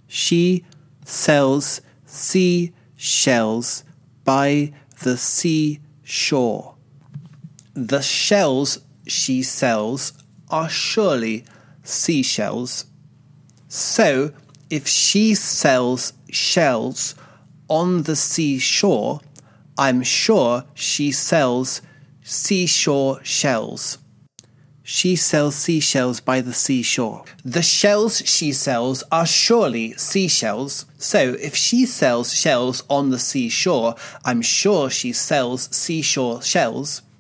She sells seashells by the seashore. The shells she sells are surely seashells. So, if she sells shells on the seashore, I'm sure she sells seashore shells. She sells seashells by the seashore. The shells she sells are surely seashells. So if she sells shells on the seashore, I'm sure she sells seashore shells.